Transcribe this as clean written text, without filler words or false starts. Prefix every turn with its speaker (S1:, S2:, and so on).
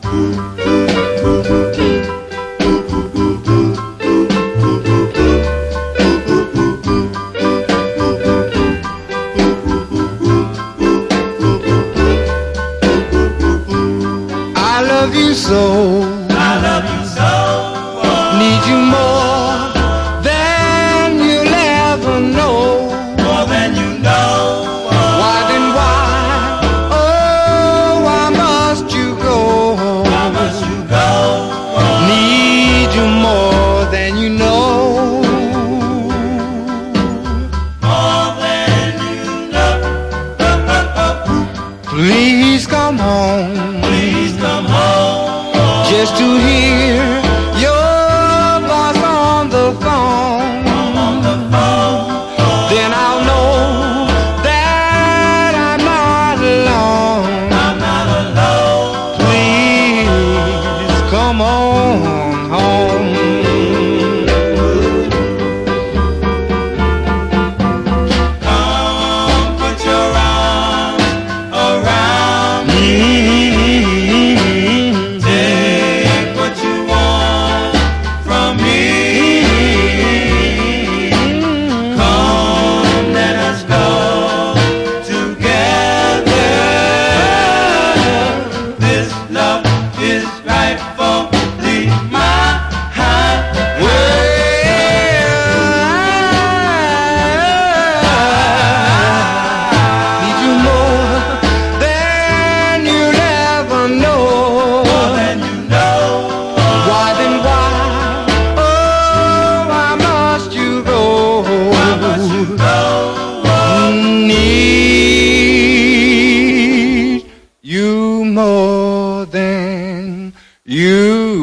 S1: I love you so.
S2: I love you so.
S1: Need you more than you'll ever know.
S2: More than you know.
S1: Why then why? Oh, why must you go?
S2: Why must you go?
S1: Need you more than you know.
S2: More than you know.
S1: Please come home.
S2: Please come home.
S1: Just to hear your voice on the phone. Then I'll know that I'm not alone.
S2: I'm not alone.
S1: Please come on home.
S2: Come put your arms around me. Take what you want from me. Come, let us go together. This love is rightfully mine.
S1: Need you more than you'll ever know.
S2: More than you know.
S1: Why then why? Oh, why must you go?
S2: Why must you go?
S1: Need you more than you